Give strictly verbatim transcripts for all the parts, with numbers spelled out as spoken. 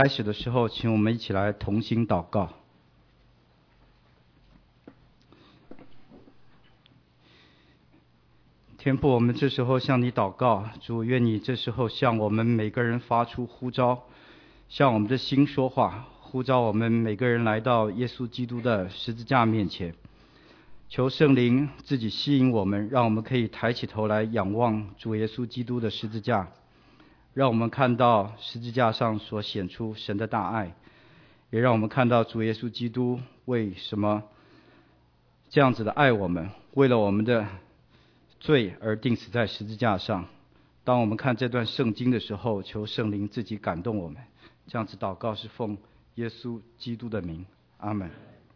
开始的时候，请我们一起来同心祷告。天父，我们这时候向你祷告，主，愿你这时候向我们每个人发出呼召，向我们的心说话，呼召我们每个人来到耶稣基督的十字架面前。求圣灵自己吸引我们，让我们可以抬起头来仰望主耶稣基督的十字架，让我们看到十字架上所显出神的大爱，也让我们看到主耶稣基督为什么这样子的爱我们，为了我们的罪而钉死在十字架上。当我们看这段圣经的时候，求圣灵自己感动我们。这样子祷告是奉耶稣基督的名，阿们。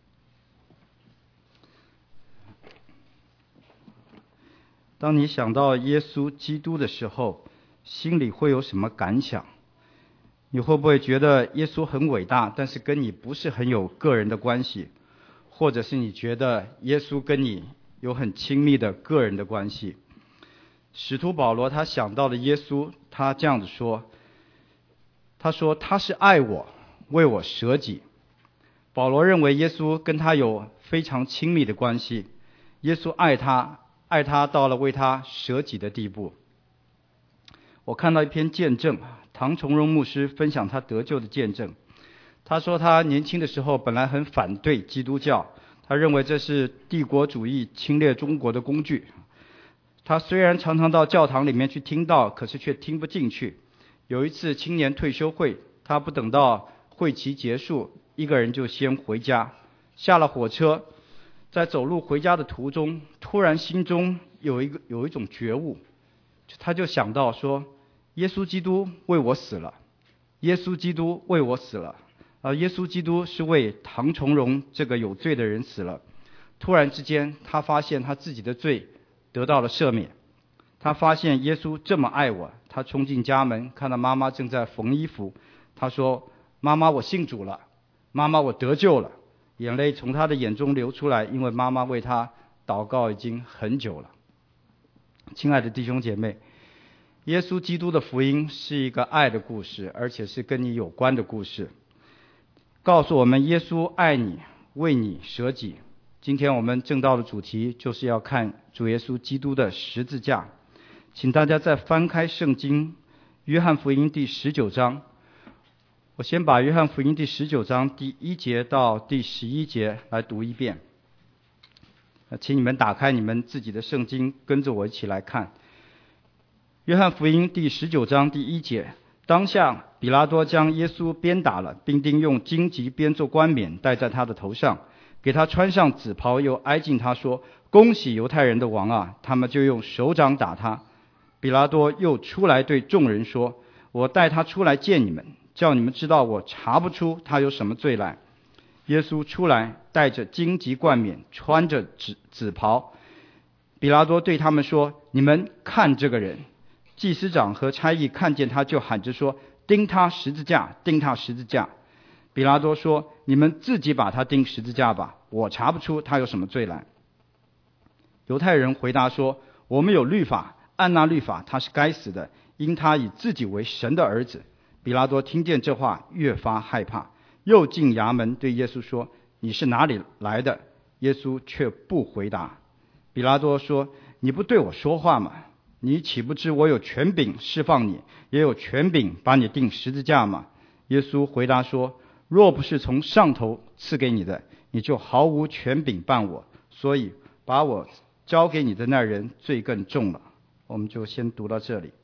当你想到耶稣基督的时候，心里会有什么感想？你会不会觉得耶稣很伟大，但是跟你不是很有个人的关系？或者是你觉得耶稣跟你有很亲密的个人的关系？使徒保罗他想到了耶稣，他这样子说，他说他是爱我，为我舍己。保罗认为耶稣跟他有非常亲密的关系，耶稣爱他，爱他到了为他舍己的地步。我看到一篇见证，唐崇荣牧师分享他得救的见证。他说他年轻的时候本来很反对基督教，他认为这是帝国主义侵略中国的工具。他虽然常常到教堂里面去听道，可是却听不进去。有一次青年退休会，他不等到会期结束，一个人就先回家。下了火车，在走路回家的途中，突然心中有一个有一种觉悟，他就想到说，耶稣基督为我死了，耶稣基督为我死了，而耶稣基督是为唐崇荣这个有罪的人死了。突然之间，他发现他自己的罪得到了赦免，他发现耶稣这么爱我。他冲进家门，看到妈妈正在缝衣服，他说，妈妈，我信主了，妈妈，我得救了。眼泪从他的眼中流出来，因为妈妈为他祷告已经很久了。亲爱的弟兄姐妹，耶稣基督的福音是一个爱的故事，而且是跟你有关的故事，告诉我们耶稣爱你，为你舍己。今天我们正道的主题就是要看主耶稣基督的十字架。请大家再翻开圣经约翰福音第十九章，我先把约翰福音第十九章第一节到第十一节来读一遍。请你们打开你们自己的圣经，跟着我一起来看。约翰福音第十九章第一节，当下比拉多将耶稣鞭打了，并钉用荆棘编做冠冕戴在他的头上，给他穿上紫袍，又挨近他说，恭喜犹太人的王啊！他们就用手掌打他。比拉多又出来对众人说，我带他出来见你们，叫你们知道我查不出他有什么罪来。耶稣出来，带着荆棘冠冕，穿着紫紫袍。比拉多对他们说，你们看这个人。祭司长和差役看见他，就喊着说，钉他十字架，钉他十字架。比拉多说，你们自己把他钉十字架吧，我查不出他有什么罪来。犹太人回答说，我们有律法，按那律法他是该死的，因他以自己为神的儿子。比拉多听见这话，越发害怕，又进衙门对耶稣说，你是哪里来的？耶稣却不回答。比拉多说，你不对我说话吗？你岂不知我有权柄释放你，也有权柄把你钉十字架吗？耶稣回答说，若不是从上头赐给你的，你就毫无权柄办我，所以把我交给你的那人罪更重了。我们就先读到这里。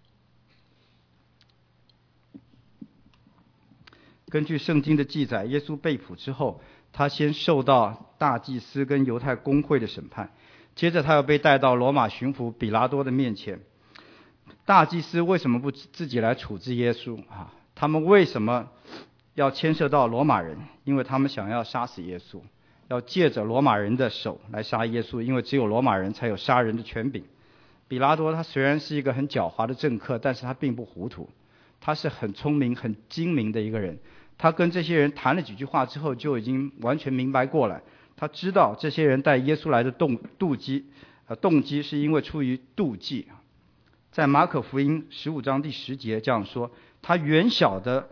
根据圣经的记载，耶稣被捕之后，他先受到大祭司跟犹太公会的审判，接着他又被带到罗马巡抚比拉多的面前。大祭司为什么不自己来处置耶稣啊？他们为什么要牵涉到罗马人？因为他们想要杀死耶稣，要借着罗马人的手来杀耶稣，因为只有罗马人才有杀人的权柄。比拉多他虽然是一个很狡猾的政客，但是他并不糊涂，他是很聪明很精明的一个人。他跟这些人谈了几句话之后，就已经完全明白过来，他知道这些人带耶稣来的动动机呃动机是因为出于妒忌。在马可福音十五章第十节这样说，他原晓得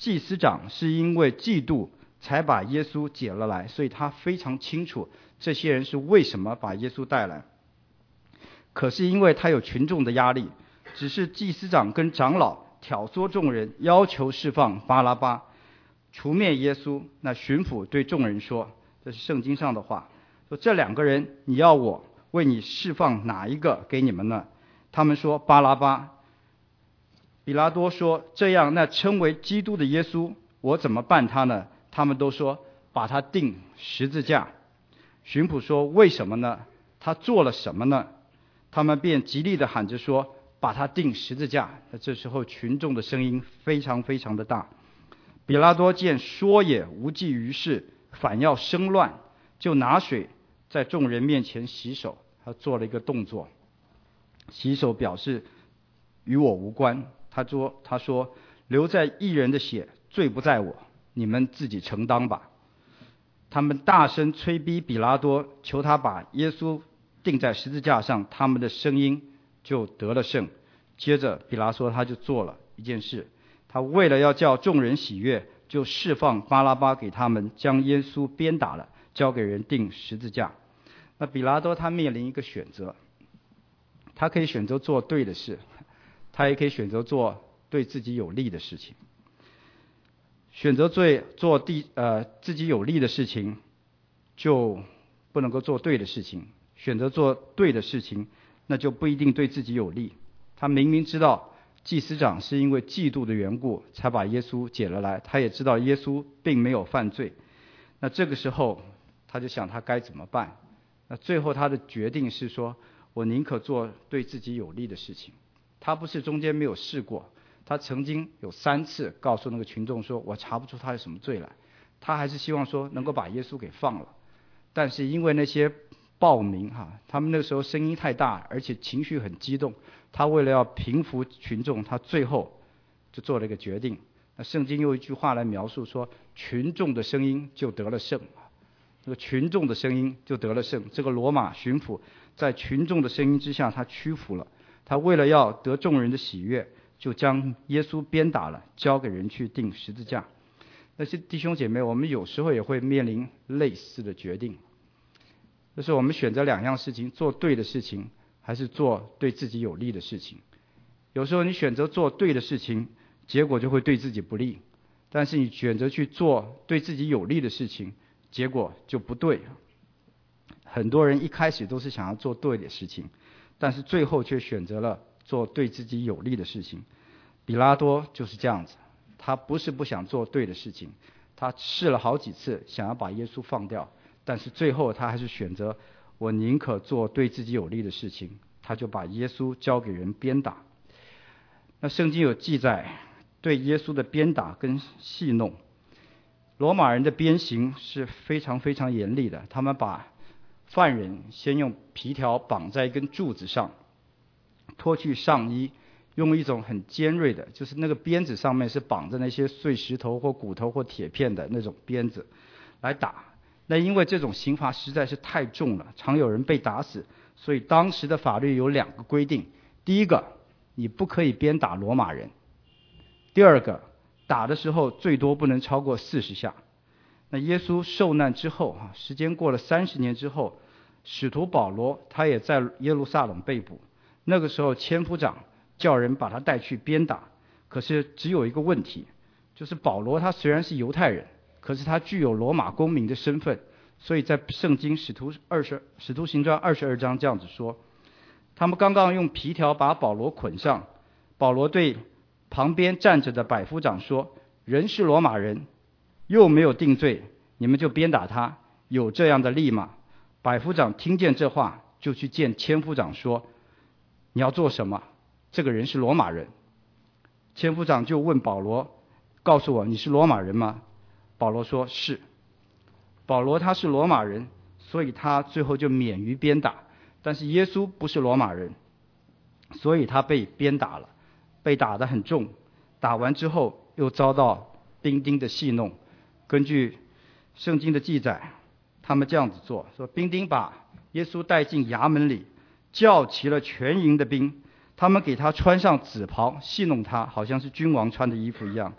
祭司长是因为嫉妒才把耶稣解了来，所以他非常清楚这些人是为什么把耶稣带来。可是因为他有群众的压力，只是祭司长跟长老挑唆众人，要求释放巴拉巴，除灭耶稣。那巡抚对众人说，这是圣经上的话，说这两个人你要我为你释放哪一个给你们呢？他们说巴拉巴。比拉多说，这样那称为基督的耶稣我怎么办他呢？他们都说把他钉十字架。巡抚说，为什么呢？他做了什么呢？他们便极力地喊着说，把他钉十字架。那这时候群众的声音非常非常的大。比拉多见说也无济于事，反要生乱，就拿水在众人面前洗手。他做了一个动作，洗手表示与我无关。他说他说流在义人的血，罪不在我，你们自己承担吧。他们大声催逼比拉多，求他把耶稣钉在十字架上，他们的声音就得了胜。接着比拉多他就做了一件事，他为了要叫众人喜悦，就释放巴拉巴给他们，将耶稣鞭打了，交给人钉十字架。那比拉多他面临一个选择，他可以选择做对的事，他也可以选择做对自己有利的事情。选择做做地呃自己有利的事情，就不能够做对的事情；选择做对的事情，那就不一定对自己有利。他明明知道祭司长是因为嫉妒的缘故才把耶稣解了来，他也知道耶稣并没有犯罪。那这个时候他就想他该怎么办。那最后他的决定是说，我宁可做对自己有利的事情。他不是中间没有试过，他曾经有三次告诉那个群众说，我查不出他有什么罪来，他还是希望说能够把耶稣给放了。但是因为那些暴民哈，他们那个时候声音太大，而且情绪很激动，他为了要平服群众，他最后就做了一个决定。那圣经用一句话来描述说，群众的声音就得了胜。这个群众的声音就得了胜。这个罗马巡抚在群众的声音之下，他屈服了。他为了要得众人的喜悦，就将耶稣鞭打了，交给人去钉十字架。那些弟兄姐妹，我们有时候也会面临类似的决定，就是我们选择两样事情，做对的事情，还是做对自己有利的事情。有时候你选择做对的事情，结果就会对自己不利；但是你选择去做对自己有利的事情，结果就不对。很多人一开始都是想要做对的事情，但是最后却选择了做对自己有利的事情。比拉多就是这样子，他不是不想做对的事情，他试了好几次想要把耶稣放掉，但是最后他还是选择，我宁可做对自己有利的事情，他就把耶稣交给人鞭打。那圣经有记载对耶稣的鞭打跟戏弄。罗马人的鞭刑是非常非常严厉的，他们把犯人先用皮条绑在一根柱子上，脱去上衣，用一种很尖锐的，就是那个鞭子上面是绑着那些碎石头或骨头或铁片的那种鞭子来打。那因为这种刑罚实在是太重了，常有人被打死，所以当时的法律有两个规定：第一个，你不可以鞭打罗马人；第二个，打的时候最多不能超过四十下。那耶稣受难之后啊，时间过了三十年之后，使徒保罗他也在耶路撒冷被捕。那个时候千夫长叫人把他带去鞭打，可是只有一个问题，就是保罗他虽然是犹太人，可是他具有罗马公民的身份，所以在圣经使徒二十使徒行传二十二章这样子说，他们刚刚用皮条把保罗捆上，保罗对旁边站着的百夫长说，人是罗马人，又没有定罪，你们就鞭打他，有这样的例吗？百夫长听见这话，就去见千夫长说，你要做什么？这个人是罗马人。千夫长就问保罗，告诉我你是罗马人吗？保罗说是。保罗他是罗马人，所以他最后就免于鞭打。但是耶稣不是罗马人，所以他被鞭打了，被打得很重，打完之后又遭到兵丁的戏弄。根据圣经的记载，他们这样子做，说兵丁把耶稣带进衙门里，叫齐了全营的兵，他们给他穿上紫袍，戏弄他，好像是君王穿的衣服一样，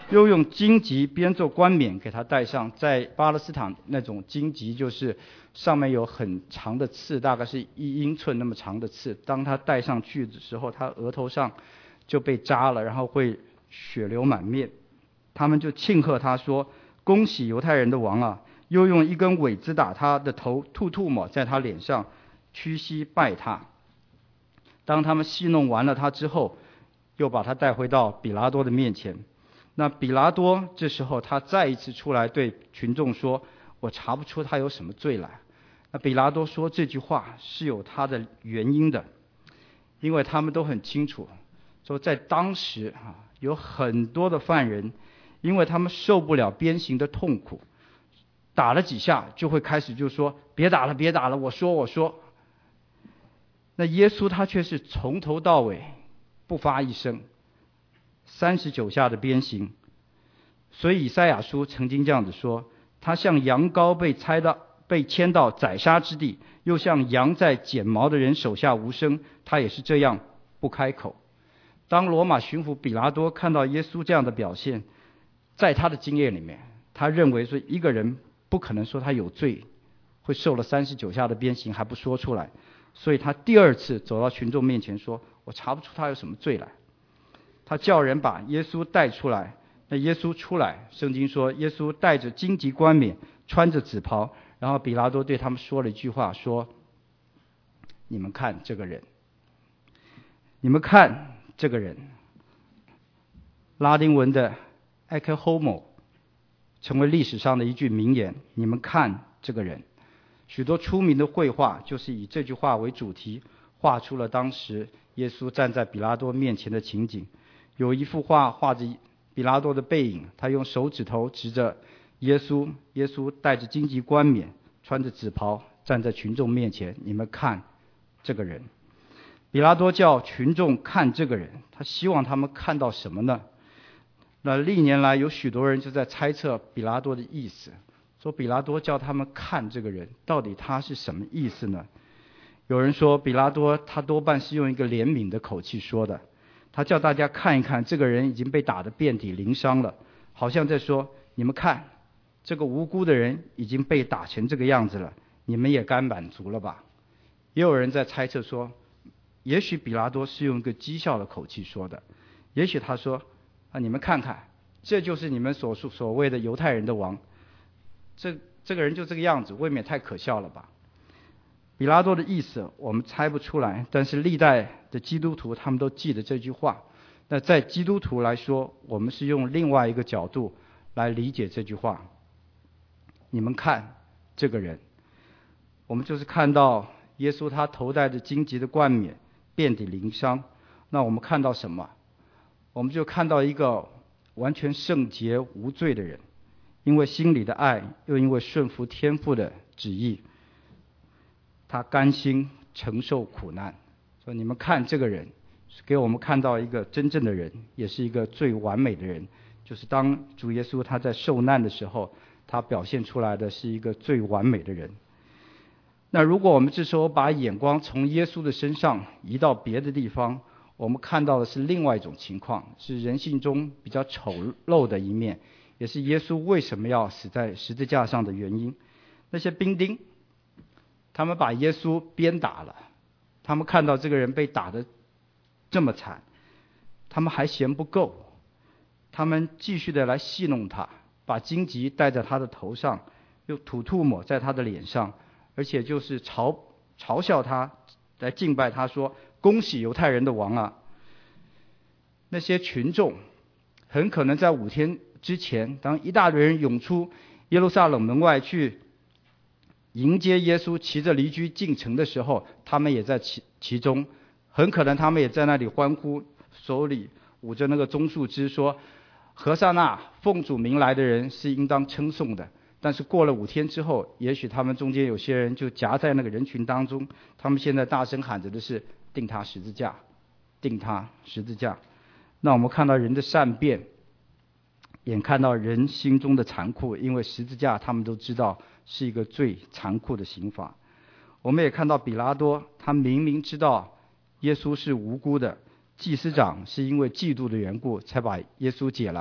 又用荆棘编做冠冕给他戴上。在巴勒斯坦那种荆棘就是上面有很长的刺，大概是一英寸那么长的刺，当他戴上去的时候，他额头上就被扎了，然后会血流满面。他们就庆贺他说，恭喜犹太人的王啊，又用一根苇子打他的头，吐唾沫在他脸上，屈膝拜他。当他们戏弄完了他之后，又把他带回到比拉多的面前。那比拉多这时候他再一次出来对群众说，我查不出他有什么罪来。那比拉多说这句话是有他的原因的，因为他们都很清楚说，在当时啊，有很多的犯人，因为他们受不了鞭刑的痛苦，打了几下就会开始就说，别打了别打了，我说我说。那耶稣他却是从头到尾不发一声，三十九下的鞭刑。所以以赛亚书曾经这样子说，他像羊羔被猜到被牵到宰杀之地，又像羊在剪毛的人手下无声，他也是这样不开口。当罗马巡抚比拉多看到耶稣这样的表现，在他的经验里面，他认为说一个人不可能说他有罪，会受了三十九下的鞭刑还不说出来，所以他第二次走到群众面前说，我查不出他有什么罪来。他叫人把耶稣带出来。那耶稣出来，圣经说耶稣带着荆棘冠冕，穿着紫袍，然后比拉多对他们说了一句话，说，你们看这个人，你们看这个人。拉丁文的 ecce homo 成为历史上的一句名言，你们看这个人。许多出名的绘画就是以这句话为主题，画出了当时耶稣站在比拉多面前的情景。有一幅画画着比拉多的背影，他用手指头指着耶稣，耶稣带着荆棘冠冕，穿着紫袍，站在群众面前，你们看这个人。比拉多叫群众看这个人，他希望他们看到什么呢？那历年来有许多人就在猜测比拉多的意思，说比拉多叫他们看这个人，到底他是什么意思呢？有人说比拉多他多半是用一个怜悯的口气说的，他叫大家看一看，这个人已经被打得遍体鳞伤了，好像在说，你们看这个无辜的人已经被打成这个样子了，你们也该满足了吧。也有人在猜测说，也许比拉多是用一个讥笑的口气说的，也许他说啊，你们看看，这就是你们所所谓的犹太人的王，这这个人就这个样子，未免太可笑了吧。比拉多的意思我们猜不出来，但是历代的基督徒他们都记得这句话。那在基督徒来说，我们是用另外一个角度来理解这句话。你们看这个人，我们就是看到耶稣他头戴着荆棘的冠冕，遍体鳞伤。那我们看到什么？我们就看到一个完全圣洁无罪的人，因为心里的爱，又因为顺服天父的旨意，他甘心承受苦难。所以你们看这个人，是给我们看到一个真正的人，也是一个最完美的人。就是当主耶稣他在受难的时候，他表现出来的是一个最完美的人。那如果我们这时候把眼光从耶稣的身上移到别的地方，我们看到的是另外一种情况，是人性中比较丑陋的一面，也是耶稣为什么要死在十字架上的原因。那些兵丁，他们把耶稣鞭打了，他们看到这个人被打得这么惨，他们还嫌不够，他们继续的来戏弄他，把荆棘戴在他的头上，又吐吐沫在他的脸上，而且就是嘲嘲笑他，来敬拜他，说恭喜犹太人的王啊。那些群众很可能在五天之前，当一大堆人涌出耶路撒冷门外去迎接耶稣骑着驴驹进城的时候，他们也在其其中，很可能他们也在那里欢呼，手里捂着那个棕树枝，说何塞那，奉主名来的人是应当称颂的。但是过了五天之后，也许他们中间有些人就夹在那个人群当中，他们现在大声喊着的是钉他十字架，钉他十字架。那我们看到人的善变，也看到人心中的残酷，因为十字架他们都知道是一个最残酷的刑罚。我们也看到比拉多，他明明知道耶稣是无辜的，祭司长是因为嫉妒的缘故才把耶稣解来，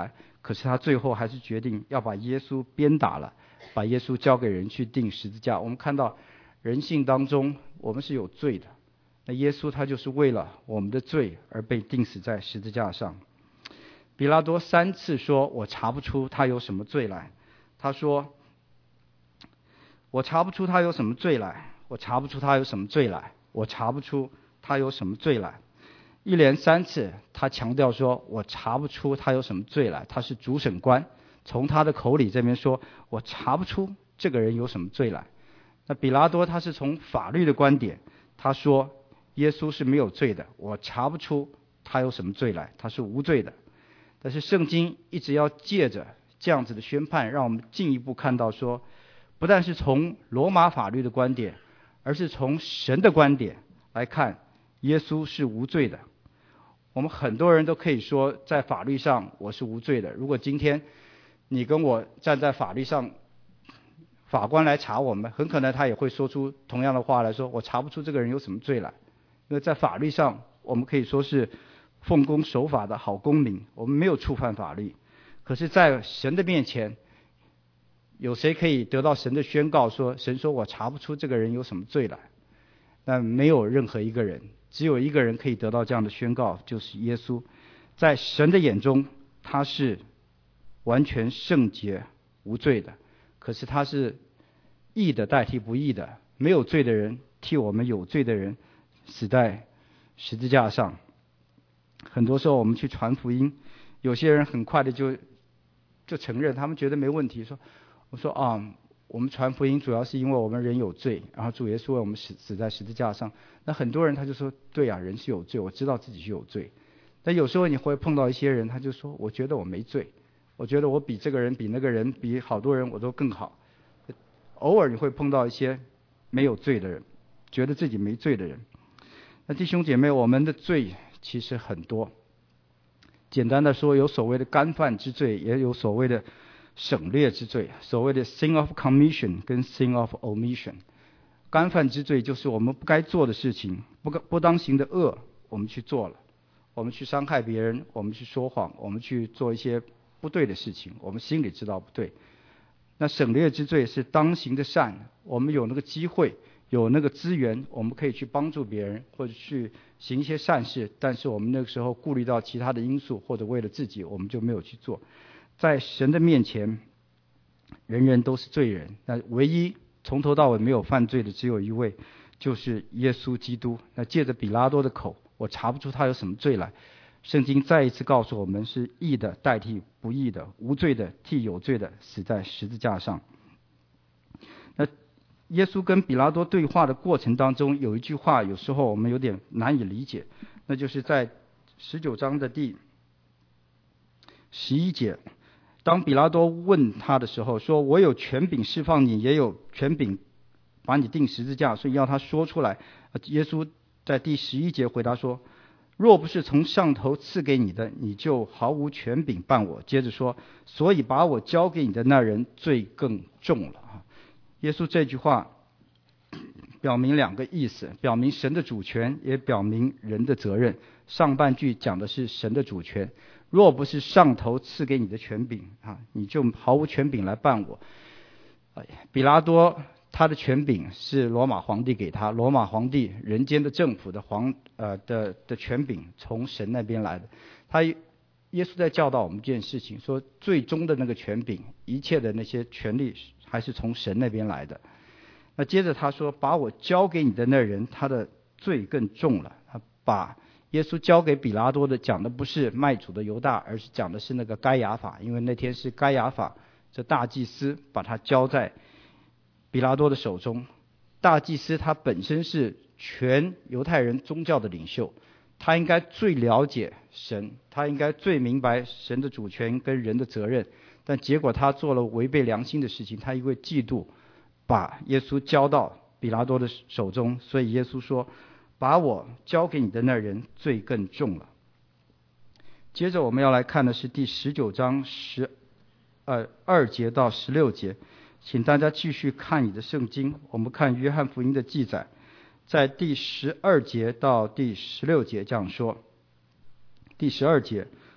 可是他最后还是决定要把耶稣鞭打了，把耶稣交给人去钉十字架。我们看到人性当中我们是有罪的，那耶稣他就是为了我们的罪而被钉死在十字架上。比拉多三次说我查不出他有什么罪来，他说我查不出他有什么罪来，我查不出他有什么罪来，我查不出他有什么罪来。一连三次他强调说我查不出他有什么罪来，他是主审官，从他的口里这边说我查不出这个人有什么罪来。那比拉多他是从法律的观点，他说耶稣是没有罪的，我查不出他有什么罪来，他是无罪的。但是圣经一直要借着这样子的宣判，让我们进一步看到说，不但是从罗马法律的观点，而是从神的观点来看，耶稣是无罪的。我们很多人都可以说在法律上我是无罪的，如果今天你跟我站在法律上，法官来查我们，很可能他也会说出同样的话来说我查不出这个人有什么罪来。因为在法律上我们可以说是奉公守法的好公民，我们没有触犯法律。可是在神的面前，有谁可以得到神的宣告说神说我查不出这个人有什么罪来？但没有任何一个人，只有一个人可以得到这样的宣告，就是耶稣。在神的眼中他是完全圣洁无罪的，可是他是义的代替不义的，没有罪的人替我们有罪的人死在十字架上。很多时候我们去传福音，有些人很快的就就承认，他们觉得没问题，说我说啊，我们传福音主要是因为我们人有罪，然后主耶稣为我们死死在十字架上。那很多人他就说对啊，人是有罪，我知道自己是有罪。但有时候你会碰到一些人，他就说我觉得我没罪，我觉得我比这个人比那个人比好多人我都更好。偶尔你会碰到一些没有罪的人，觉得自己没罪的人。那弟兄姐妹，我们的罪其实很多，简单的说，有所谓的干犯之罪，也有所谓的省略之罪，所谓的 sin of commission 跟 sin of omission。 干犯之罪就是我们不该做的事情，不不当行的恶我们去做了，我们去伤害别人，我们去说谎，我们去做一些不对的事情，我们心里知道不对。那省略之罪是当行的善，我们有那个机会有那个资源，我们可以去帮助别人或者去行一些善事，但是我们那个时候顾虑到其他的因素，或者为了自己我们就没有去做。在神的面前人人都是罪人，那唯一从头到尾没有犯罪的只有一位，就是耶稣基督。那借着比拉多的口，我查不出他有什么罪来，圣经再一次告诉我们，是义的代替不义的，无罪的替有罪的死在十字架上。那耶稣跟比拉多对话的过程当中，有一句话有时候我们有点难以理解，那就是在十九章的第十一节，当比拉多问他的时候，说我有权柄释放你，也有权柄把你钉十字架，所以要他说出来。耶稣在第十一节回答说，若不是从上头赐给你的，你就毫无权柄办我。接着说，所以把我交给你的那人罪更重了。耶稣这句话表明两个意思，表明神的主权，也表明人的责任。上半句讲的是神的主权，若不是上头赐给你的权柄啊，你就毫无权柄来办我。比拉多他的权柄是罗马皇帝给他，罗马皇帝人间的政府的皇呃的的权柄从神那边来的。他耶稣在教导我们这件事情，说最终的那个权柄，一切的那些权利还是从神那边来的。那接着他说，把我交给你的那人，他的罪更重了。他把耶稣交给比拉多的，讲的不是卖主的犹大，而是讲的是那个该亚法，因为那天是该亚法这大祭司把他交在比拉多的手中。大祭司他本身是全犹太人宗教的领袖，他应该最了解神，他应该最明白神的主权跟人的责任，但结果他做了违背良心的事情，他因为嫉妒把耶稣交到比拉多的手中，所以耶稣说，把我交给你的那人罪更重了。接着我们要来看的是第十九章十呃二节到十六节，请大家继续看你的圣经。我们看约翰福音的记载，在第十二节到第十六节这样说。第十二节，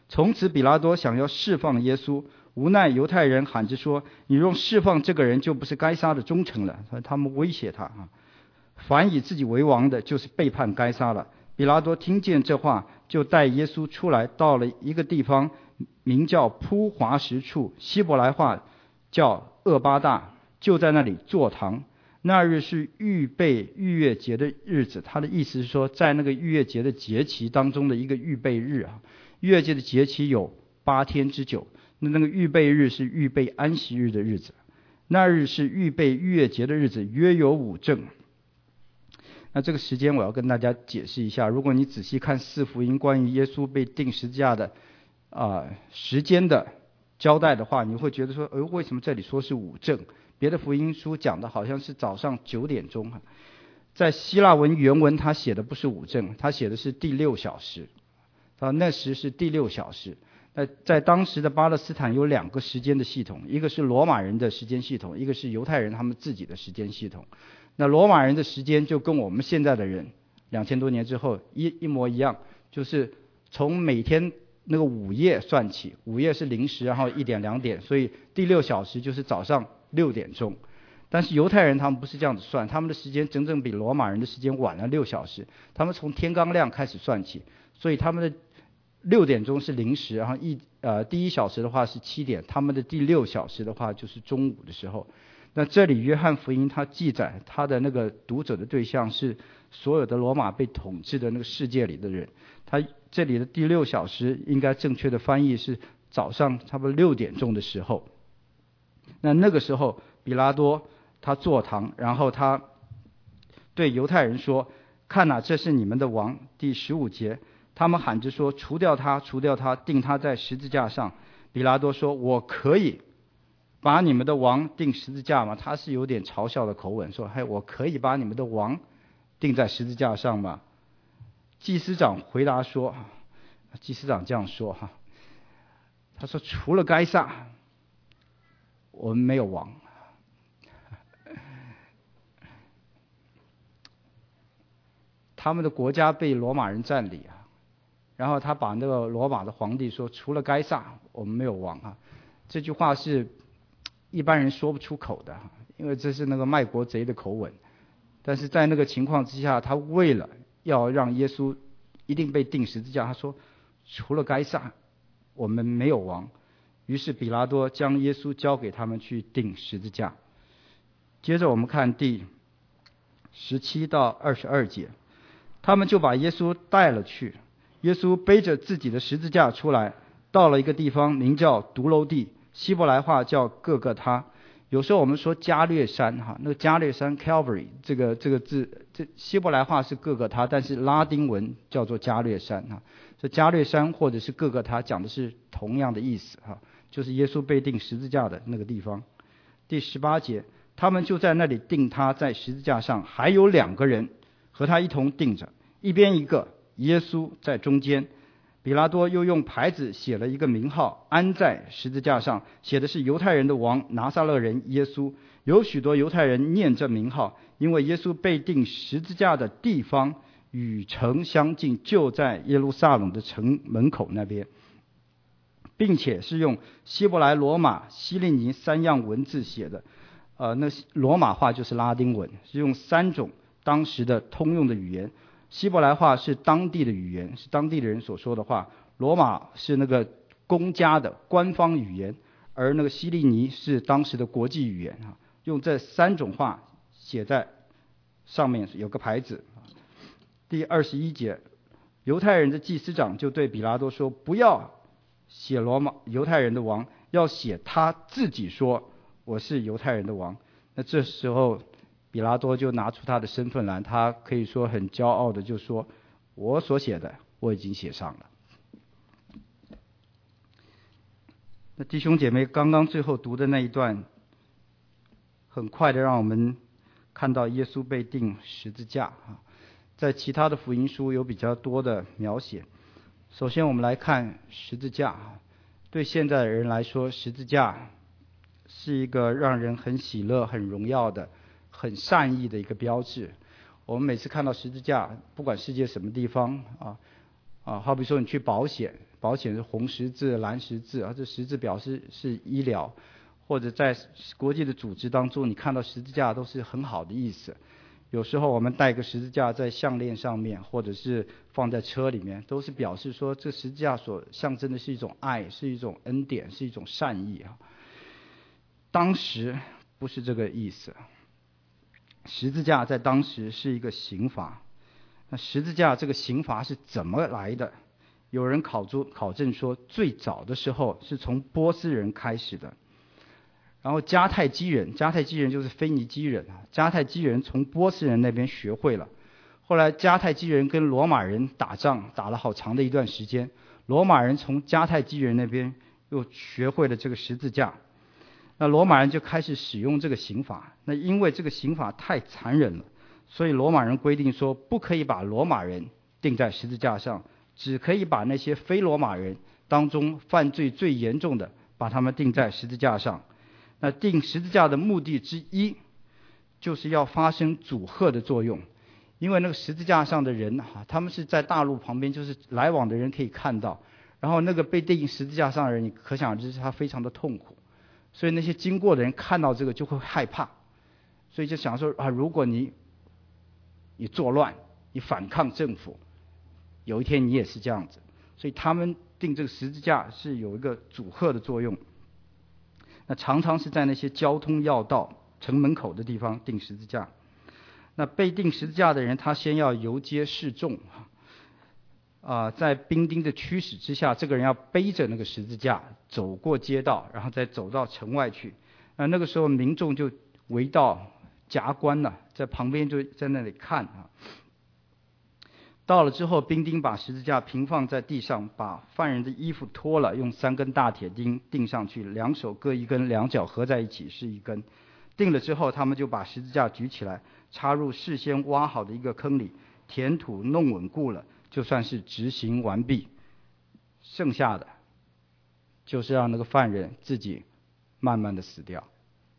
从此比拉多想要释放耶稣，无奈犹太人喊着说，你若释放这个人，就不是该撒的忠臣了。他们威胁他啊，凡以自己为王的，就是背叛该撒了。比拉多听见这话，就带耶稣出来，到了一个地方，名叫铺华石处，希伯来话叫厄巴大，就在那里坐堂。那日是预备逾越节的日子，他的意思是说，在那个逾越节的节期当中的一个预备日啊。逾越节的节期有八天之久，那那个预备日是预备安息日的日子。那日是预备逾越节的日子，约有五正。那这个时间我要跟大家解释一下，如果你仔细看四福音关于耶稣被钉十字架的啊、呃、时间的交代的话，你会觉得说，呃，为什么这里说是五正？别的福音书讲的好像是早上九点钟。在希腊文原文他写的不是五正，他写的是第六小时。啊，那时是第六小时。那在当时的巴勒斯坦有两个时间的系统，一个是罗马人的时间系统，一个是犹太人他们自己的时间系统。那罗马人的时间就跟我们现在的人两千多年之后一一模一样，就是从每天那个午夜算起，午夜是零时，然后一点两点，所以第六小时就是早上六点钟。但是犹太人他们不是这样子算，他们的时间整整比罗马人的时间晚了六小时，他们从天刚亮开始算起，所以他们的六点钟是零时，然后一呃第一小时的话是七点，他们的第六小时的话就是中午的时候。那这里约翰福音他记载他的那个读者的对象是所有的罗马被统治的那个世界里的人，他这里的第六小时应该正确的翻译是早上差不多六点钟的时候。那那个时候比拉多他坐堂，然后他对犹太人说，看哪，这是你们的王。第十五节，他们喊着说，除掉他，除掉他，钉他在十字架上。比拉多说，我可以把你们的王钉十字架吗？他是有点嘲笑的口吻说，嘿，我可以把你们的王钉在十字架上吗？祭司长回答说，祭司长这样说哈，他说，除了该撒，我们没有王。他们的国家被罗马人占领啊，然后他把那个罗马的皇帝说，除了该撒，我们没有王啊。这句话是一般人说不出口的，因为这是那个卖国贼的口吻。但是在那个情况之下，他为了要让耶稣一定被钉十字架，他说，除了该撒，我们没有王。于是比拉多将耶稣交给他们去钉十字架。接着我们看第十七到二十二节，他们就把耶稣带了去。耶稣背着自己的十字架出来，到了一个地方，名叫独楼地，希伯来话叫各各他。有时候我们说加略山哈，那个加略山 Calvary 这个这个字，这希伯来话是各各他，但是拉丁文叫做加略山哈。这加略山或者是各各他讲的是同样的意思哈，就是耶稣被钉十字架的那个地方。第十八节，他们就在那里钉他在十字架上，还有两个人和他一同钉着，一边一个，耶稣在中间。比拉多又用牌子写了一个名号，安在十字架上，写的是犹太人的王拿撒勒人耶稣。有许多犹太人念这名号，因为耶稣被钉十字架的地方与城相近，就在耶路撒冷的城门口那边，并且是用希伯来、罗马、希利尼三样文字写的。呃，那罗马话就是拉丁文，是用三种当时的通用的语言。希伯来话是当地的语言，是当地的人所说的话。罗马是那个公家的官方语言，而那个希利尼是当时的国际语言啊。用这三种话写在上面，有个牌子。第二十一节，犹太人的祭司长就对比拉多说，不要写罗马犹太人的王，要写他自己说我是犹太人的王。那这时候比拉多就拿出他的身份来，他可以说很骄傲的就说，我所写的我已经写上了。那弟兄姐妹，刚刚最后读的那一段很快的让我们看到耶稣被钉十字架啊，在其他的福音书有比较多的描写。首先我们来看十字架，对现在的人来说，十字架是一个让人很喜乐很荣耀的很善意的一个标志。我们每次看到十字架，不管世界什么地方啊啊，好比说你去保险， 保险是红十字、蓝十字啊，这十字表示是医疗，或者在国际的组织当中，你看到十字架都是很好的意思。有时候我们带个十字架在项链上面，或者是放在车里面，都是表示说这十字架所象征的是一种爱，是一种恩典，是一种善意啊。当时不是这个意思，十字架在当时是一个刑罚。那十字架这个刑罚是怎么来的？有人考出考证说，最早的时候是从波斯人开始的。然后迦太基人，迦太基人就是腓尼基人啊，迦太基人从波斯人那边学会了。后来迦太基人跟罗马人打仗，打了好长的一段时间，罗马人从迦太基人那边又学会了这个十字架。那罗马人就开始使用这个刑罚。那因为这个刑罚太残忍了，所以罗马人规定说，不可以把罗马人钉在十字架上，只可以把那些非罗马人当中犯罪最严重的，把他们钉在十字架上。那钉十字架的目的之一，就是要发生阻吓的作用。因为那个十字架上的人哈，他们是在大路旁边，就是来往的人可以看到。然后那个被钉十字架上的人，你可想而知他非常的痛苦。所以那些经过的人看到这个就会害怕，所以就想说啊，如果你你作乱，你反抗政府，有一天你也是这样子。所以他们钉这个十字架是有一个阻吓的作用。那常常是在那些交通要道、城门口的地方钉十字架。那被钉十字架的人，他先要游街示众啊、呃，在兵丁的驱使之下，这个人要背着那个十字架走过街道，然后再走到城外去。那那个时候民众就围到夹关了，在旁边就在那里看啊。到了之后，兵丁把十字架平放在地上，把犯人的衣服脱了，用三根大铁钉钉上去，两手各一根，两脚合在一起是一根。钉了之后，他们就把十字架举起来，插入事先挖好的一个坑里，填土弄稳固了，就算是执行完毕。剩下的就是让那个犯人自己慢慢的死掉。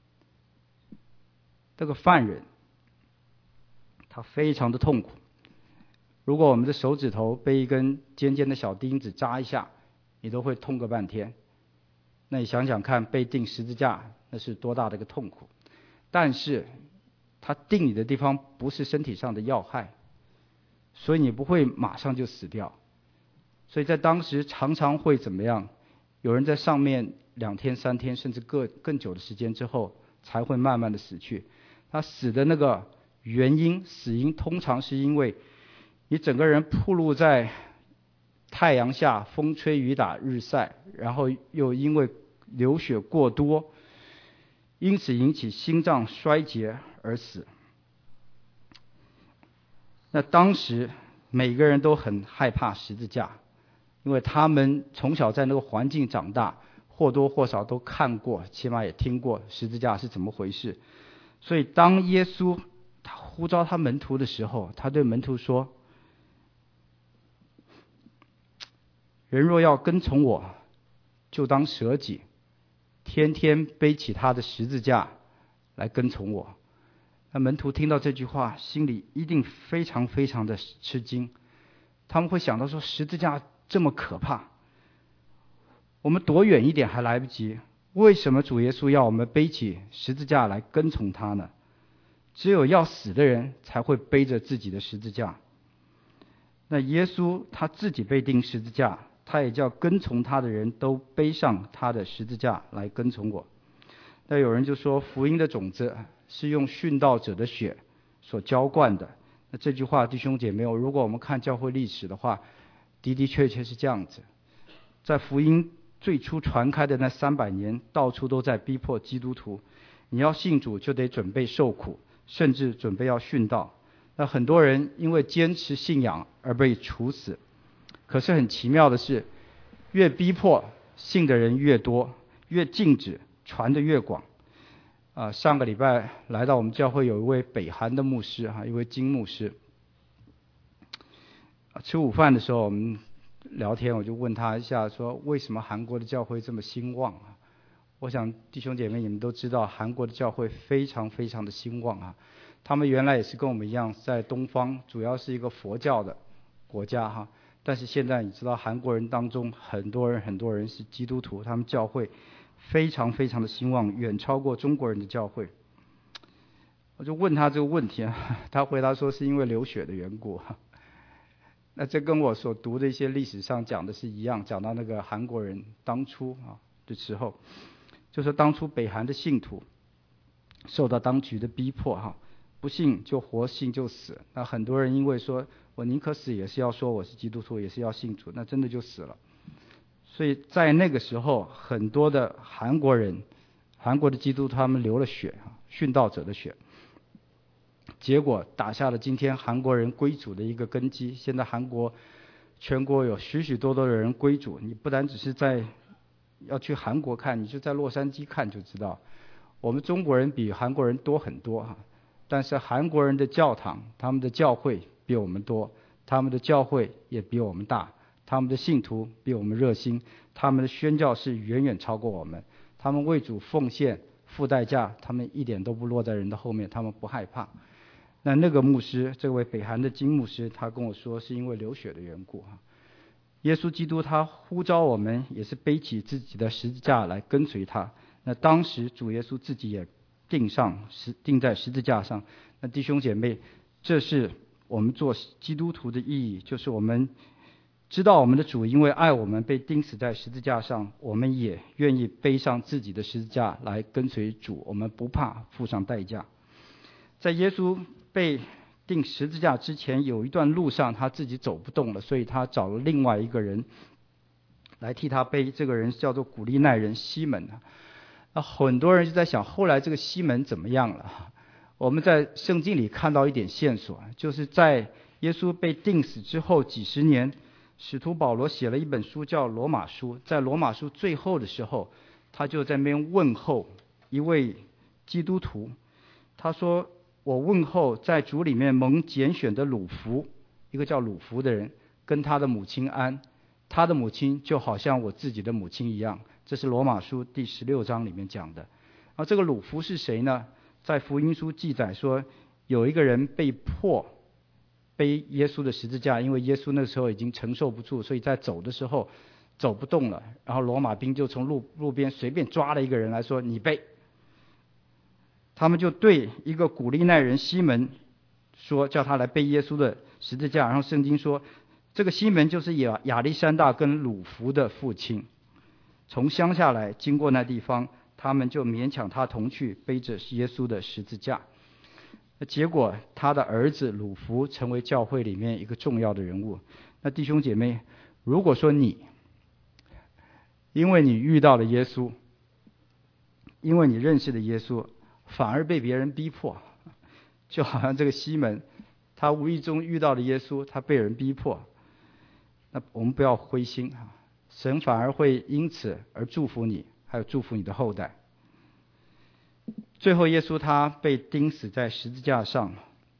这个犯人他非常的痛苦。如果我们的手指头被一根尖尖的小钉子扎一下，你都会痛个半天。那你想想看，被钉十字架那是多大的一个痛苦。但是他钉你的地方不是身体上的要害，所以你不会马上就死掉。所以在当时常常会怎么样？有人在上面两天、三天，甚至更更久的时间之后，才会慢慢的死去。他死的那个原因，死因通常是因为你整个人暴露在太阳下，风吹雨打日晒，然后又因为流血过多，因此引起心脏衰竭而死。那当时每个人都很害怕十字架，因为他们从小在那个环境长大，或多或少都看过，起码也听过十字架是怎么回事。所以当耶稣他呼召他门徒的时候，他对门徒说，人若要跟从我，就当舍己，天天背起他的十字架来跟从我。那门徒听到这句话，心里一定非常非常的吃惊。他们会想到说，十字架这么可怕，我们躲远一点还来不及，为什么主耶稣要我们背起十字架来跟从他呢？只有要死的人才会背着自己的十字架。那耶稣他自己被钉十字架，他也叫跟从他的人都背上他的十字架来跟从我。那有人就说，福音的种子是用殉道者的血所浇灌的。那这句话弟兄姐妹，如果我们看教会历史的话，的的确确是这样子。在福音最初传开的那三百年，到处都在逼迫基督徒，你要信主就得准备受苦，甚至准备要殉道。那很多人因为坚持信仰而被处死。可是很奇妙的是，越逼迫信的人越多，越禁止传得越广。啊、呃，上个礼拜来到我们教会有一位北韩的牧师哈，一位金牧师。吃午饭的时候我们聊天，我就问他一下，说为什么韩国的教会这么兴旺啊？我想弟兄姐妹你们都知道，韩国的教会非常非常的兴旺啊。他们原来也是跟我们一样，在东方主要是一个佛教的国家哈， 但是现在你知道韩国人当中很多人很多人是基督徒，他们教会非常非常的兴旺，远超过中国人的教会。我就问他这个问题啊，他回答说是因为流血的缘故。那这跟我所读的一些历史上讲的是一样，讲到那个韩国人当初啊的时候，就是当初北韩的信徒受到当局的逼迫哈，不信就活，信就死。那很多人因为说我宁可死也是要说我是基督徒，也是要信主，那真的就死了。所以在那个时候，很多的韩国人，韩国的基督徒他们流了血啊，殉道者的血。结果打下了今天韩国人归主的一个根基。现在韩国全国有许许多多的人归主，你不单只是在要去韩国看，你就在洛杉矶看就知道，我们中国人比韩国人多很多哈。但是韩国人的教堂，他们的教会比我们多，他们的教会也比我们大，他们的信徒比我们热心，他们的宣教士远远超过我们，他们为主奉献付代价，他们一点都不落在人的后面，他们不害怕。那那个牧师，这位北韩的金牧师，他跟我说是因为流血的缘故哈。耶稣基督他呼召我们也是背起自己的十字架来跟随他。那当时主耶稣自己也钉上十钉在十字架上。那弟兄姐妹，这是我们做基督徒的意义，就是我们知道我们的主因为爱我们被钉死在十字架上，我们也愿意背上自己的十字架来跟随主，我们不怕付上代价。在耶稣被钉十字架之前，有一段路上他自己走不动了，所以他找了另外一个人来替他背。这个人叫做古利奈人西门。那很多人就在想，后来这个西门怎么样了？我们在圣经里看到一点线索，就是在耶稣被钉死之后几十年，使徒保罗写了一本书叫罗马书。在罗马书最后的时候，他就在那边问候一位基督徒，他说，我问候在主里面蒙拣选的鲁孚，一个叫鲁孚的人，跟他的母亲安，他的母亲就好像我自己的母亲一样。这是罗马书第十六章里面讲的。而这个鲁孚是谁呢？在福音书记载说，有一个人被迫背耶稣的十字架，因为耶稣那时候已经承受不住，所以在走的时候走不动了，然后罗马兵就从路路边随便抓了一个人来说，你背。他们就对一个古利奈人西门说，叫他来背耶稣的十字架。然后圣经说，这个西门就是亚亚历山大跟鲁孚的父亲，从乡下来经过那地方，他们就勉强他同去，背着耶稣的十字架。结果他的儿子鲁孚成为教会里面一个重要的人物。那弟兄姐妹，如果说你因为你遇到了耶稣，因为你认识了耶稣，反而被别人逼迫，就好像这个西门，他无意中遇到了耶稣，他被人逼迫，那我们不要灰心啊，神反而会因此而祝福你，还有祝福你的后代。最后耶稣他被钉死在十字架上，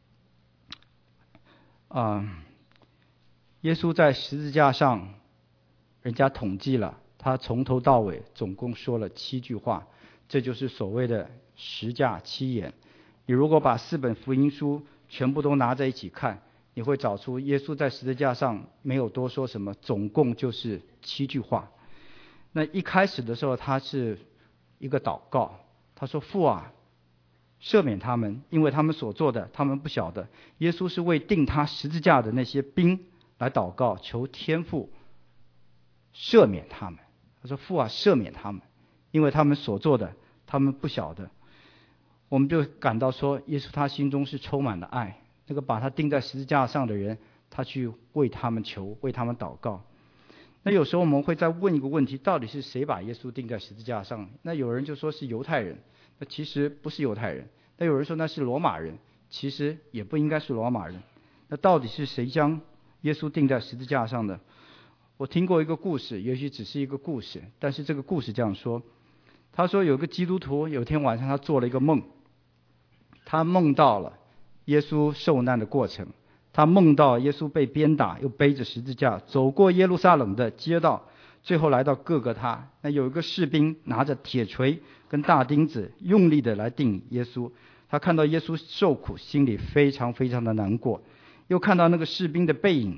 啊、呃，耶稣在十字架上，人家统计了，他从头到尾总共说了七句话，这就是所谓的十架七言。你如果把四本福音书全部都拿在一起看，你会找出耶稣在十字架上没有多说什么，总共就是七句话。那一开始的时候，他是一个祷告，他说，父啊，赦免他们，因为他们所做的他们不晓得。耶稣是为钉他十字架的那些兵来祷告，求天父赦免他们。他说，父啊，赦免他们，因为他们所做的他们不晓得。我们就感到说，耶稣他心中是充满了爱，那个把他钉在十字架上的人，他去为他们求，为他们祷告。那有时候我们会再问一个问题，到底是谁把耶稣钉在十字架上？那有人就说是犹太人，那其实不是犹太人。那有人说那是罗马人，其实也不应该是罗马人。那到底是谁将耶稣钉在十字架上的？我听过一个故事，也许只是一个故事，但是这个故事这样说，他说有个基督徒有天晚上他做了一个梦，他梦到了耶稣受难的过程，他梦到耶稣被鞭打，又背着十字架走过耶路撒冷的街道，最后来到各各他。那有一个士兵拿着铁锤跟大钉子用力的来钉耶稣，他看到耶稣受苦，心里非常非常的难过，又看到那个士兵的背影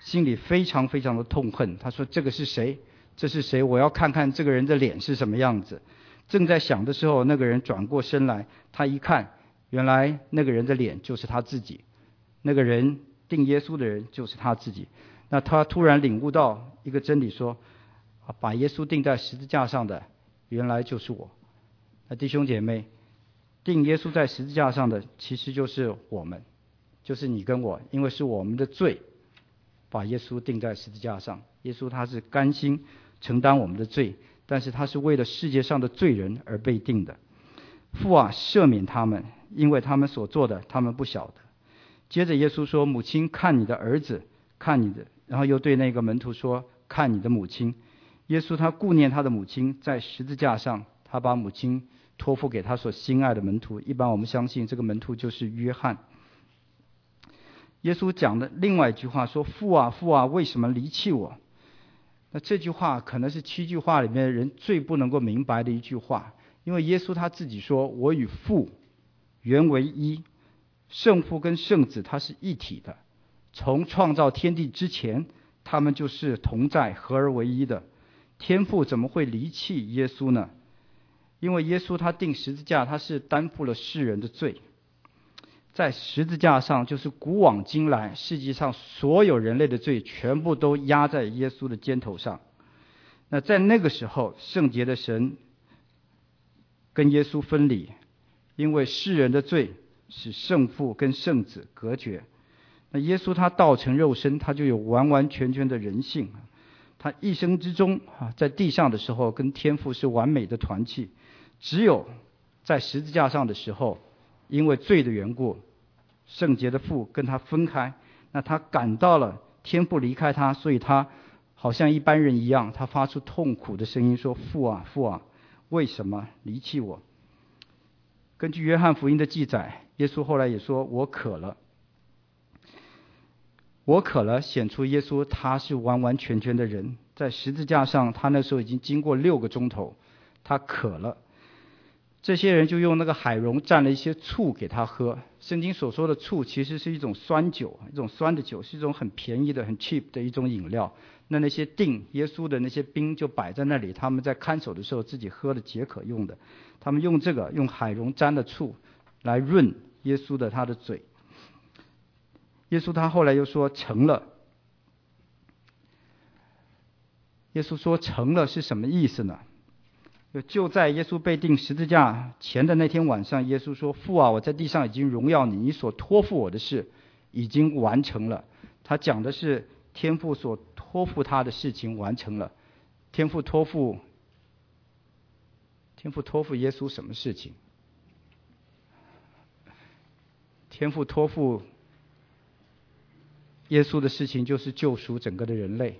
心里非常非常的痛恨。他说：“这个是谁？这是谁？我要看看这个人的脸是什么样子。”正在想的时候，那个人转过身来，他一看，原来那个人的脸就是他自己，那个人定耶稣的人就是他自己。那他突然领悟到一个真理，说：把耶稣钉在十字架上的原来就是我。那弟兄姐妹，钉耶稣在十字架上的其实就是我们，就是你跟我，因为是我们的罪把耶稣钉在十字架上。耶稣他是甘心承担我们的罪，但是他是为了世界上的罪人而被钉的。父啊，赦免他们，因为他们所做的他们不晓得。接着耶稣说：母亲，看你的儿子，看你的。然后又对那个门徒说：看你的母亲。耶稣他顾念他的母亲，在十字架上他把母亲托付给他所心爱的门徒。一般我们相信这个门徒就是约翰。耶稣讲的另外一句话说：父啊，父啊，为什么离弃我？那这句话可能是七句话里面人最不能够明白的一句话，因为耶稣他自己说：我与父原为一。圣父跟圣子他是一体的，从创造天地之前他们就是同在，合而为一的。天父怎么会离弃耶稣呢？因为耶稣他钉十字架，他是担负了世人的罪。在十字架上，就是古往今来世界上所有人类的罪全部都压在耶稣的肩头上。那在那个时候，圣洁的神跟耶稣分离，因为世人的罪使圣父跟圣子隔绝。那耶稣他道成肉身，他就有完完全全的人性。他一生之中在地上的时候跟天父是完美的团契，只有在十字架上的时候，因为罪的缘故，圣洁的父跟他分开。那他感到了天父离开他，所以他好像一般人一样，他发出痛苦的声音说：父啊，父啊，为什么离弃我？根据约翰福音的记载，耶稣后来也说：我渴了。我渴了显出耶稣他是完完全全的人。在十字架上，他那时候已经经过六个钟头，他渴了。这些人就用那个海蓉蘸了一些醋给他喝。圣经所说的醋其实是一种酸酒，一种酸的酒，是一种很便宜的很 cheap 的一种饮料。那那些钉耶稣的那些兵就摆在那里，他们在看守的时候自己喝的解渴用的。他们用这个用海蓉沾的醋来润耶稣的他的嘴。耶稣他后来又说成了。耶稣说成了是什么意思呢？就在耶稣被钉十字架前的那天晚上，耶稣说：父啊，我在地上已经荣耀你，你所托付我的事已经完成了。他讲的是天父所托付他的事情完成了。天父托付天父托付耶稣什么事情？天父托付耶稣的事情就是救赎整个的人类。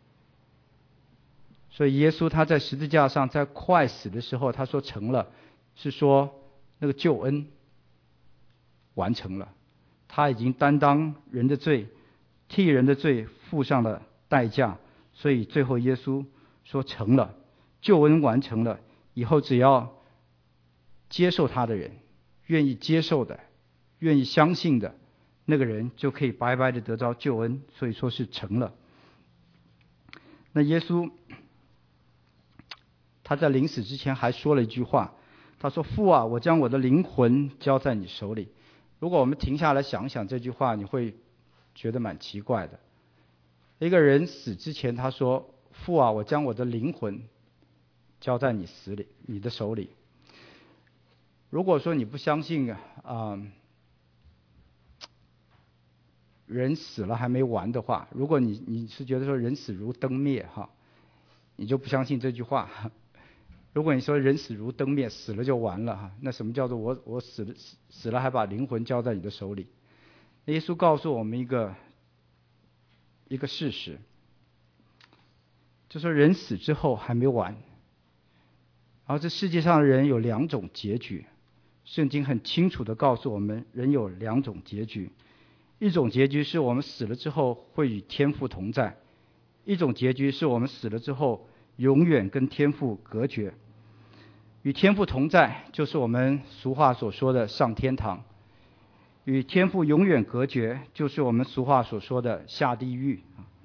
所以耶稣他在十字架上在快死的时候，他说成了，是说那个救恩完成了。他已经担当人的罪，替人的罪付上了代价。所以最后耶稣说成了，救恩完成了。以后只要接受他的人，愿意接受的，愿意相信的那个人就可以白白的得到救恩。所以说是成了。那耶稣他在临死之前还说了一句话，他说：父啊，我将我的灵魂交在你手里。如果我们停下来想想这句话，你会觉得蛮奇怪的。一个人死之前他说：父啊，我将我的灵魂交在你死里你的手里。如果说你不相信啊、呃，人死了还没完的话，如果你你是觉得说人死如灯灭哈，你就不相信这句话。如果你说人死如灯灭，死了就完了哈，那什么叫做我我死了死死了还把灵魂交在你的手里？耶稣告诉我们一个一个事实，就说人死之后还没完。然后这世界上的人有两种结局，圣经很清楚地告诉我们，人有两种结局。一种结局是我们死了之后会与天父同在，一种结局是我们死了之后永远跟天父隔绝。与天父同在就是我们俗话所说的上天堂，与天父永远隔绝就是我们俗话所说的下地狱。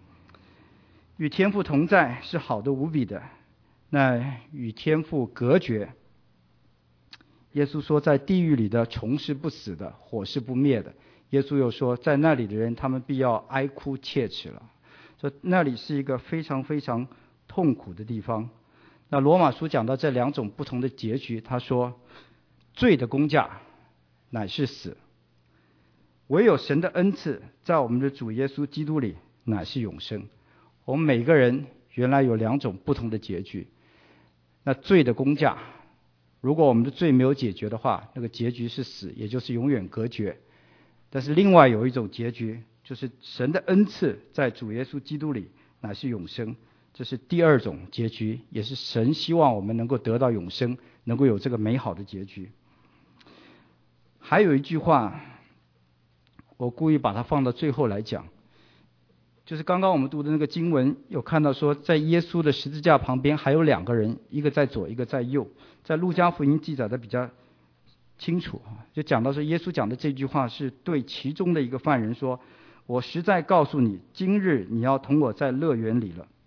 与天父同在是好的无比的，那与天父隔绝，耶稣说在地狱里的虫是不死的，火是不灭的。耶稣又说在那里的人他们必要哀哭切齿了，所以那里是一个非常非常痛苦的地方。那罗马书讲到这两种不同的结局，他说罪的工价乃是死，唯有神的恩赐在我们的主耶稣基督里乃是永生。我们每个人原来有两种不同的结局。那罪的工价，如果我们的罪没有解决的话，那个结局是死，也就是永远隔绝。但是另外有一种结局，就是神的恩赐在主耶稣基督里乃是永生，这是第二种结局，也是神希望我们能够得到永生，能够有这个美好的结局。还有一句话，我故意把它放到最后来讲，就是刚刚我们读的那个经文，有看到说在耶稣的十字架旁边还有两个人，一个在左一个在右，在路加福音记载的比较清楚，就讲到说耶稣讲的这句话是对其中的一个犯人说，我实在告诉你，今日你要同我在乐园里了。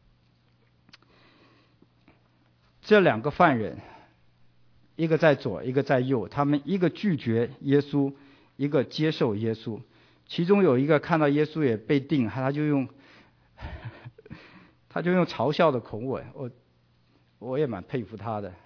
这两个犯人，一个在左一个在右，他们一个拒绝耶稣，一个接受耶稣。其中有一个看到耶稣也被定，他就用他就用嘲笑的口吻，我我也蛮佩服他的，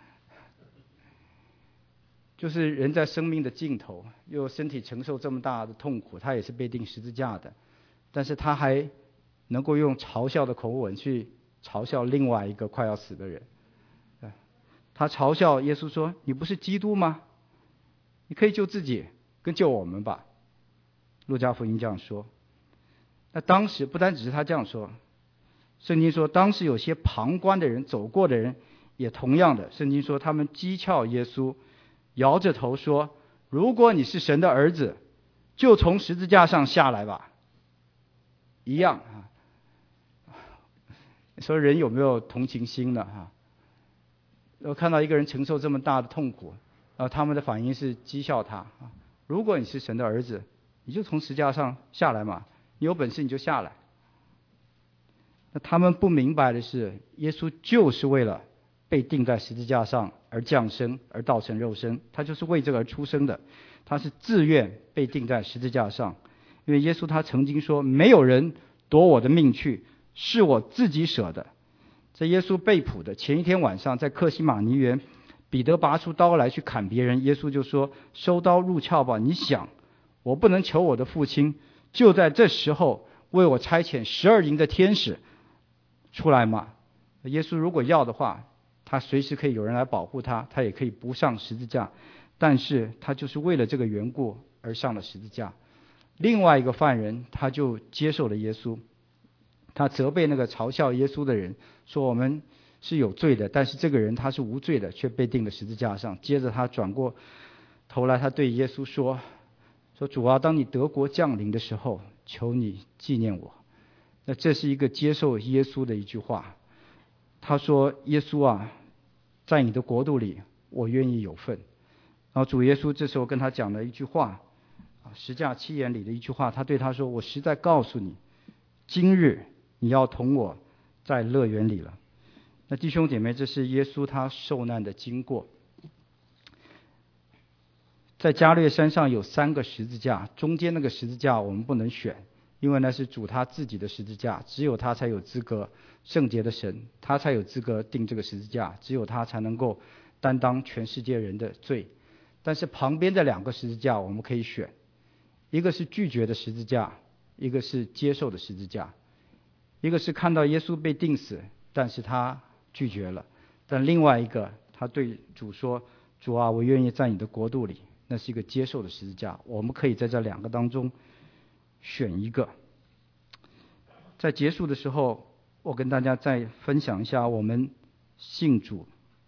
就是人在生命的尽头，又身体承受这么大的痛苦，他也是被钉十字架的，但是他还能够用嘲笑的口吻去嘲笑另外一个快要死的人。他嘲笑耶稣说，你不是基督吗？你可以救自己跟救我们吧。路加福音这样说。那当时不单只是他这样说，圣经说当时有些旁观的人，走过的人也同样的，圣经说他们讥诮耶稣，摇着头说，如果你是神的儿子，就从十字架上下来吧。一样啊，你说人有没有同情心呢？哈，我看到一个人承受这么大的痛苦，然后他们的反应是讥笑他啊，如果你是神的儿子，你就从十字架上下来嘛，你有本事你就下来。那他们不明白的是，耶稣就是为了被钉在十字架上而降生，而道成肉身，他就是为这个而出生的，他是自愿被钉在十字架上。因为耶稣他曾经说，没有人夺我的命去，是我自己舍的。在耶稣被捕的前一天晚上，在客西马尼园，彼得拔出刀来去砍别人，耶稣就说，收刀入鞘吧，你想我不能求我的父亲就在这时候为我差遣十二营的天使出来吗？耶稣如果要的话，他随时可以有人来保护他，他也可以不上十字架，但是他就是为了这个缘故而上了十字架。另外一个犯人他就接受了耶稣，他责备那个嘲笑耶稣的人，说我们是有罪的，但是这个人他是无罪的，却被钉在十字架上。接着他转过头来，他对耶稣说，说主啊，当你得国降临的时候，求你纪念我。那这是一个接受耶稣的一句话。他说，耶稣啊，在你的国度里我愿意有份。然后主耶稣这时候跟他讲了一句话，十架七言里的一句话，他对他说，我实在告诉你，今日你要同我在乐园里了。那弟兄姐妹，这是耶稣他受难的经过。在加略山上有三个十字架，中间那个十字架我们不能选，因为那是主他自己的十字架，只有他才有资格，圣洁的神他才有资格定这个十字架，只有他才能够担当全世界人的罪。但是旁边的两个十字架我们可以选，一个是拒绝的十字架，一个是接受的十字架。一个是看到耶稣被钉死，但是他拒绝了，但另外一个他对主说，主啊，我愿意在你的国度里，那是一个接受的十字架。我们可以在这两个当中选一个。在结束的时候，我跟大家再分享一下我们信主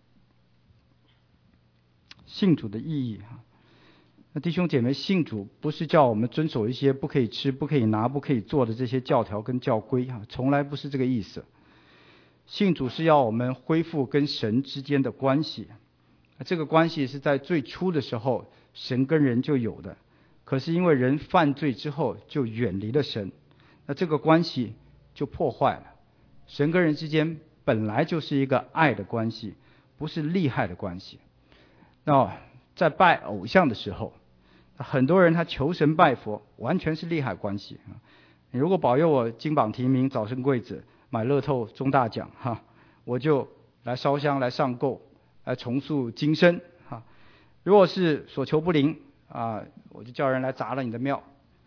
信主的意义。那弟兄姐妹，信主不是叫我们遵守一些不可以吃、不可以拿、不可以做的这些教条跟教规，从来不是这个意思。信主是要我们恢复跟神之间的关系，这个关系是在最初的时候神跟人就有的，可是因为人犯罪之后就远离了神，那这个关系就破坏了。 神跟人之间本来就是一个爱的关系，不是利害的关系。那在拜偶像的时候，很多人他求神拜佛完全是利害关系。你如果保佑我金榜题名、早生贵子、买乐透中大奖哈，我就来烧香、来上供、来重塑今生哈。如果是所求不灵啊，我就叫人来砸了你的庙。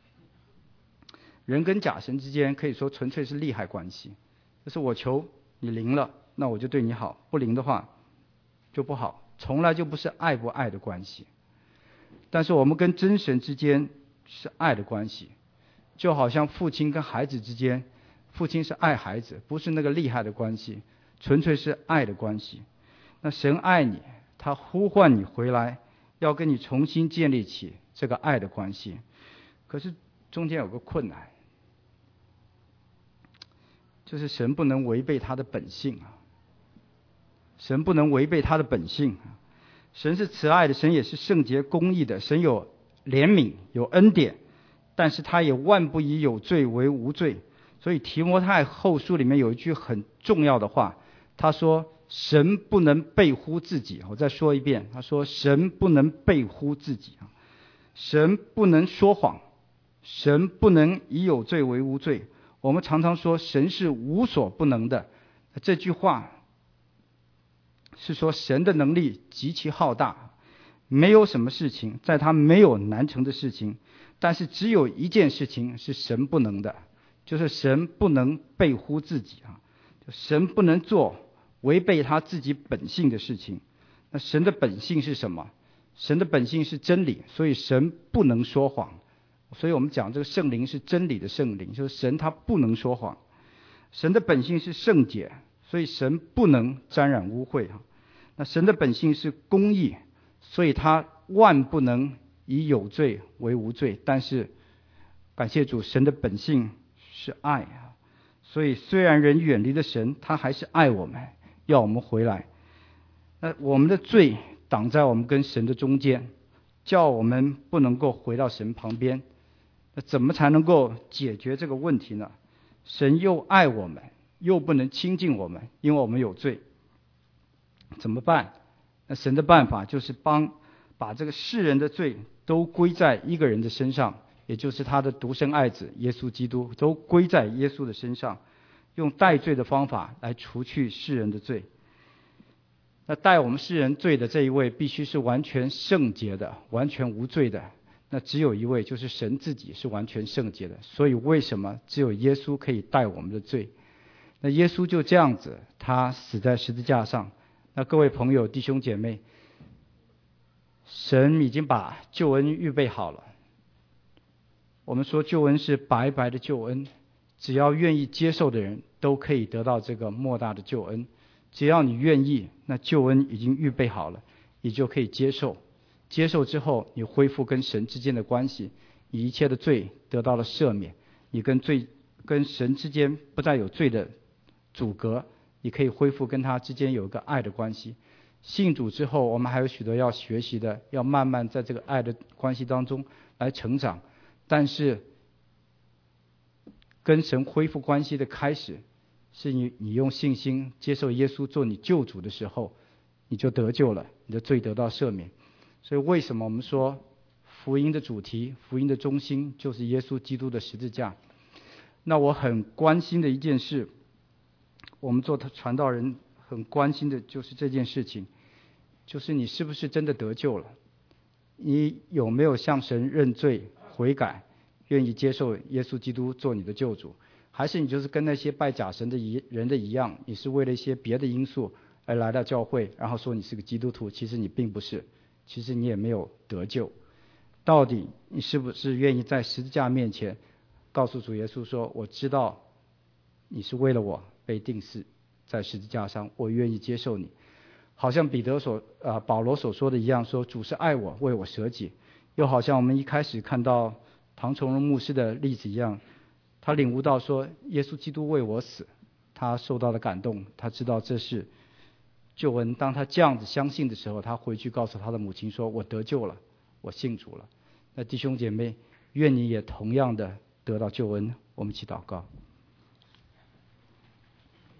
人跟假神之间可以说纯粹是利害关系，就是我求你灵了，那我就对你好；不灵的话就不好，从来就不是爱不爱的关系。但是我们跟真神之间是爱的关系，就好像父亲跟孩子之间，父亲是爱孩子，不是那个利害的关系，纯粹是爱的关系。那神爱你，他呼唤你回来，要跟你重新建立起这个爱的关系。可是中间有个困难，就是神不能违背他的本性啊，神不能违背他的本性啊。神是慈爱的，神也是圣洁公义的，神有怜悯有恩典，但是他也万不以有罪为无罪。所以提摩太后书里面有一句很重要的话，他说神不能背乎自己。我再说一遍，他说神不能背乎自己，神不能说谎，神不能以有罪为无罪。我们常常说神是无所不能的，这句话是说神的能力极其浩大，没有什么事情在他没有难成的事情。但是只有一件事情是神不能的，就是神不能背乎自己啊，神不能做违背他自己本性的事情。那神的本性是什么？神的本性是真理，所以神不能说谎。所以我们讲这个圣灵是真理的圣灵，就是神他不能说谎。神的本性是圣洁，所以神不能沾染污秽啊。那神的本性是公义，所以他万不能以有罪为无罪。但是感谢主，神的本性是爱啊，所以虽然人远离了神，他还是爱我们，要我们回来。那我们的罪挡在我们跟神的中间，叫我们不能够回到神旁边。那怎么才能够解决这个问题呢？神又爱我们，又不能亲近我们，因为我们有罪。怎么办？那神的办法就是帮把这个世人的罪都归在一个人的身上，也就是他的独生爱子耶稣基督，都归在耶稣的身上，用代罪的方法来除去世人的罪。那代我们世人罪的这一位必须是完全圣洁的，完全无罪的。那只有一位，就是神自己是完全圣洁的。所以为什么只有耶稣可以代我们的罪？那耶稣就这样子，他死在十字架上。那各位朋友弟兄姐妹，神已经把救恩预备好了。我们说救恩是白白的救恩，只要愿意接受的人都可以得到这个莫大的救恩。只要你愿意，那救恩已经预备好了，你就可以接受。接受之后，你恢复跟神之间的关系，你一切的罪得到了赦免，你跟罪跟神之间不再有罪的阻隔，你可以恢复跟他之间有一个爱的关系。信主之后，我们还有许多要学习的，要慢慢在这个爱的关系当中来成长。但是跟神恢复关系的开始，是你你用信心接受耶稣做你救主的时候，你就得救了，你的罪得到赦免。所以为什么我们说福音的主题，福音的中心就是耶稣基督的十字架？那我很关心的一件事，我们做传道人很关心的就是这件事情，就是你是不是真的得救了？你有没有向神认罪悔改，愿意接受耶稣基督做你的救主？还是你就是跟那些拜假神的人的一样，你是为了一些别的因素而来到教会，然后说你是个基督徒，其实你并不是，其实你也没有得救。到底你是不是愿意在十字架面前告诉主耶稣说，我知道你是为了我被钉死在十字架上，我愿意接受你。好像彼得所呃保罗所说的一样，说主是爱我，为我舍己。又好像我们一开始看到唐崇荣牧师的例子一样，他领悟到说耶稣基督为我死，他受到了感动，他知道这是救恩。当他这样子相信的时候，他回去告诉他的母亲说，我得救了，我信主了。那弟兄姐妹，愿你也同样的得到救恩。我们一起祷告。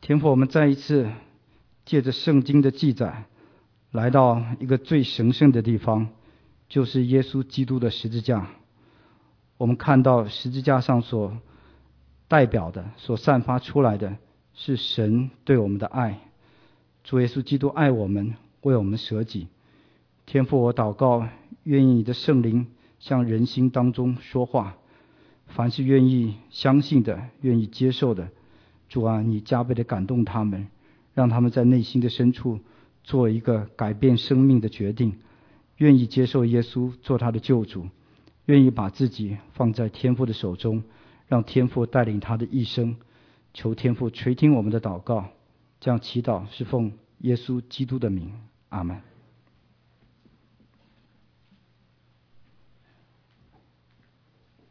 天父，我们再一次借着圣经的记载，来到一个最神圣的地方，就是耶稣基督的十字架。我们看到十字架上所代表的、所散发出来的是神对我们的爱。主耶稣基督爱我们，为我们舍己。天父，我祷告，愿意你的圣灵向人心当中说话，凡是愿意相信的、愿意接受的，主啊，你加倍的感动他们，让他们在内心的深处做一个改变生命的决定，愿意接受耶稣做他的救主，愿意把自己放在天父的手中，让天父带领他的一生。求天父垂听我们的祷告，这样祈祷是奉耶稣基督的名，阿们。